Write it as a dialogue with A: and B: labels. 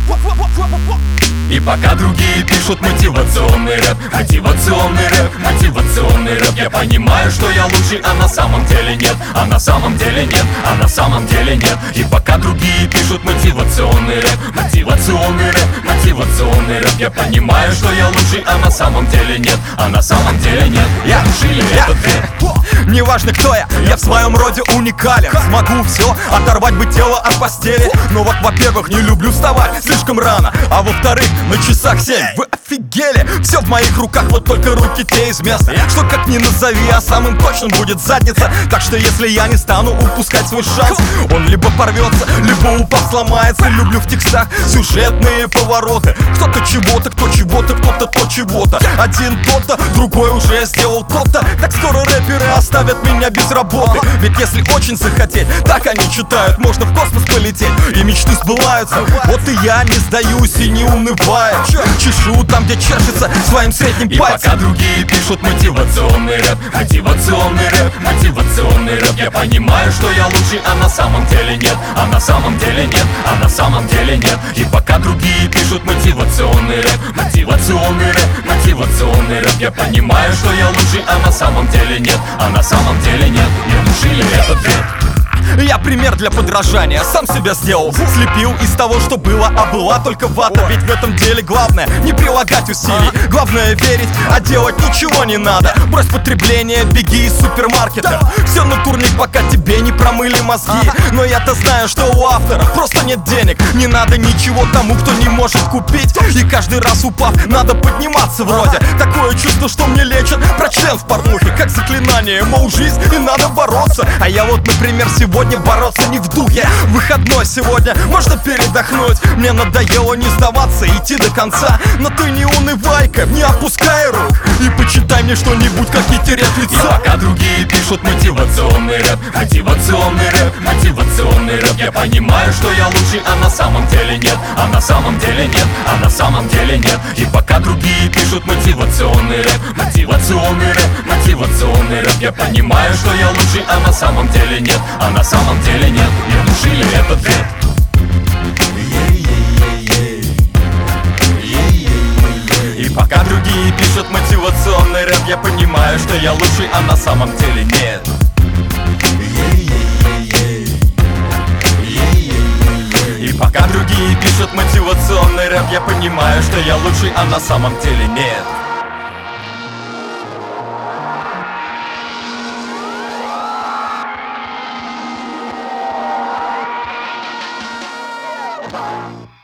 A: И пока другие пишут мотивационный рэп, мотивационный рэп, мотивационный рэп, я понимаю, что я лучший, а на самом деле нет, а на самом деле нет, а на самом деле нет. И пока другие пишут мотивационный рэп, мотивационный рэп, мотивационный рэп, я понимаю, что я лучший, а на самом деле нет, а на самом деле нет. Я решили этот рэп.
B: Неважно кто я в своем роде уникален. Смогу все, оторвать бы тело от постели. Но вот, во-первых, не люблю вставать слишком рано, а во-вторых, на часах 7. Вы офигели? Все в моих руках, вот только руки те из места. Что как ни назови, а самым точным будет задница. Так что если я не стану упускать свой шанс, он либо порвется, либо упав сломается. Люблю в текстах сюжетные повороты. Кто-то чего-то, кто чего-то, кто-то то чего-то. Один то-то, другой уже сделал то-то. Так скоро рэперы оставят меня без работы. Ведь если очень захотеть, так они читают, можно в космос полететь, и мечты сбываются. Вот и я не сдаюсь и не унываю. Чешу там, где чешется, своим средним пальцем.
A: И пока другие пишут мотивационный рэп, мотивационный рэп, мотивационный рэп, я понимаю, что я лучший, а на самом деле нет, а на самом деле нет, а на самом деле нет. И пока другие пишут мотивационный рэп, мотивационный рэп, мотивационный рэп, я понимаю, что я лучший, а на самом деле нет, а на самом деле нет. Я решили этот рэп.
B: Я пример для подражания, сам себя сделал. Слепил из того, что было, а была только вата. Ведь в этом деле главное не прилагать усилий. Главное верить, а делать ничего не надо. Брось потребление, беги из супермаркета. Все на турник, пока тебе не промыли мозги. Но я-то знаю, что у автора просто нет денег. Не надо ничего тому, кто не может купить. И каждый раз упав, надо подниматься вроде. Такое чувство, что мне лечат про член в порнухе. Как заклинание, мол, жизнь и надо бороться. А я вот, например, сегодня бороться не в духе. Выходной сегодня, можно передохнуть. Мне надоело не сдаваться, идти до конца. Но ты не унывай-ка, не опускай рук. И почитай мне что-нибудь, как не терять лицо.
A: И пока другие пишут мотивационный рэп, мотивационный рэп, мотивационный рэп, я понимаю, что я лучший, а на самом деле нет, а на самом деле нет, а на самом деле нет. И пока другие пишут мотивационный рэп, мотивационный рэп, мотивационный рэп, я понимаю, что я лучший, а на самом деле нет, а на самом деле нет. Я решили этот рэп. И пока другие пишут мотивационный рэп, я понимаю, что я лучший, а на самом деле нет. И пока другие пишут мотивационный рэп, я понимаю, что я лучший, а на самом деле нет.
C: Bye.